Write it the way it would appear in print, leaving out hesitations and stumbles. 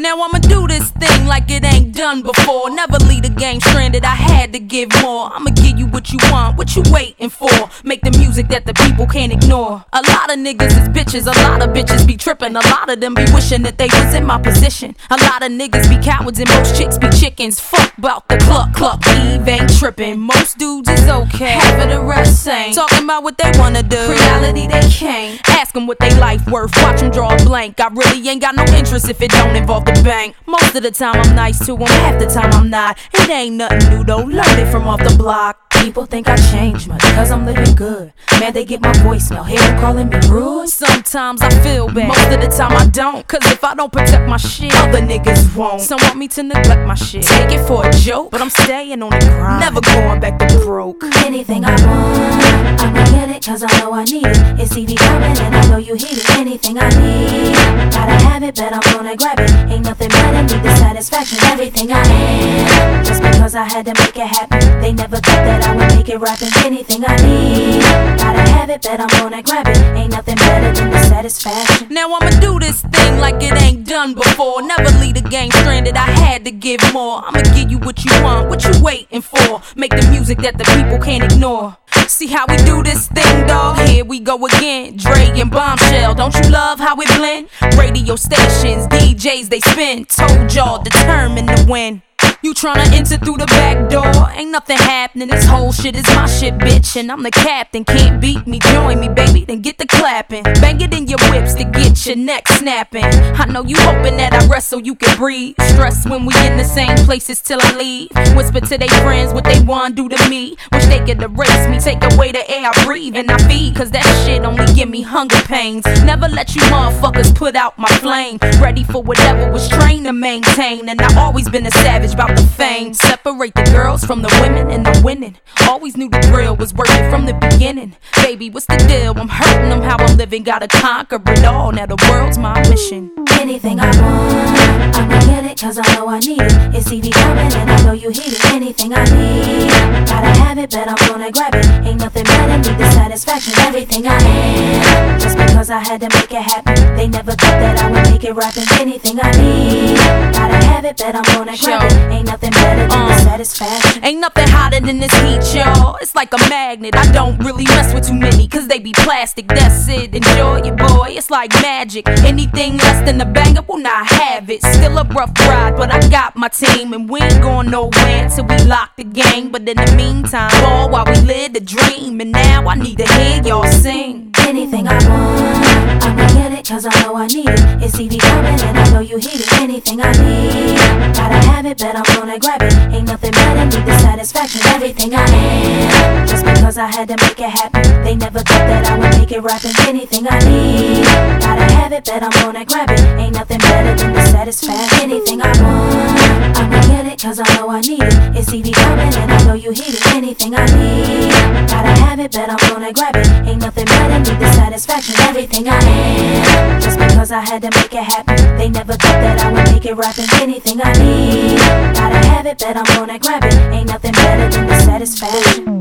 Now I'ma do this thing like it ain't done before. Never leave the game stranded, I had to give more. I'ma give you what you want, what you waiting for. Make the music that the people can't ignore. A lot of niggas is bitches, a lot of bitches be tripping. A lot of them be wishing that they was in my position. A lot of niggas be cowards and most chicks be chickens. Fuck bout the cluck, Eve ain't tripping. Most dudes is okay, half of the rest ain't. Talking about what they wanna do, reality they can't. Ask them what they life worth, watch them draw a blank. I really ain't got no interest if it don't involve the bank. Most of the time I'm nice to them, half the time I'm not. It ain't nothing new though, learn it from off the block. People think I changed much cause I'm living good. Man, they get my voicemail, hear them calling me rude. Sometimes I feel bad, most of the time I don't. Cause if I don't protect my shit, other niggas won't. Some want me to neglect my shit, take it for a joke, but I'm staying on the grind, never going back to broke. Anything I want, I'ma get it cause I know I need it. It's TV coming and I know you hear it. Anything I need, gotta have it, bet I'm gonna grab it. Ain't nothing better, need the satisfaction. Everything I am, just because I had to make it happen. They never thought that I would make it rapping. Anything I need, gotta have it, bet I'm gonna grab it. Ain't nothing better than the satisfaction. Now I'ma do this thing like it ain't done before. Never leave the game stranded, I had to give more. I'ma give you what you want, what you waiting for. Make the music that the people can't ignore. See how we do this thing, dawg? Here we go again. Dre and Bombshell, don't you love how it blend? Radio stations, DJs, they spin. Told y'all, determined to win. You tryna enter through the back door, ain't nothing happening. This whole shit is my shit, bitch, and I'm the captain. Can't beat me, join me, baby, then get the clapping. Bang it in your whips to get your neck snapping. I know you hoping that I rest so you can breathe. Stress when we in the same places till I leave. Whisper to they friends what they want do to me. Wish they could erase me, take away the air I breathe and I feed. Cause that shit only give me hunger pains. Never let you motherfuckers put out my flame. Ready for whatever was trained to maintain. And I always been a savage about the fame. Separate the girls from the women and the winning. Always knew the thrill was worth it from the beginning. Baby, what's the deal? I'm hurting them how I'm living. Gotta conquer it all, now the world's my mission. Anything I want, I'ma get it cause I know I need it. It's TV coming and I know you hear it. Anything I need, gotta have it, bet I'm gonna grab it. Ain't nothing better, need the satisfaction. Everything I am, just because I had to make it happen. They never thought that I would make it rapping. Anything I need, gotta have it, bet I'm gonna grab it. Ain't nothing better than the satisfaction. Ain't nothing hotter than this heat, y'all. It's like a magnet. I don't really mess with too many cause they be plastic. That's it, enjoy it, boy. It's like magic. Anything less than a banger will not have it. Still a rough ride, but I got my team. And we ain't going nowhere until we lock the game. But in the meantime, all while we live the dream. And now I need to hear y'all sing. Anything I want, I'ma get it cause I know I need it. It's TV coming and I know you hear it. Anything I need, gotta have it, bet I'm gonna grab it. Ain't nothing better, need the satisfaction. Everything I am, just because I had to make it happen. They never thought that I would make it rapping. Anything I need, gotta have it, bet I'm gonna grab it. Ain't nothing better than the satisfaction. Anything I want, I'ma get it cause I know I need it. It's TV coming and I know you hear it. Anything I need, gotta have it, bet I'm gonna grab it. Ain't nothing better, need the satisfaction. Everything I am, just because I had to make it happen. They never thought that I would make it rapping. Anything I need, gotta have it, bet I'm gonna grab it. Ain't nothing better than the satisfaction.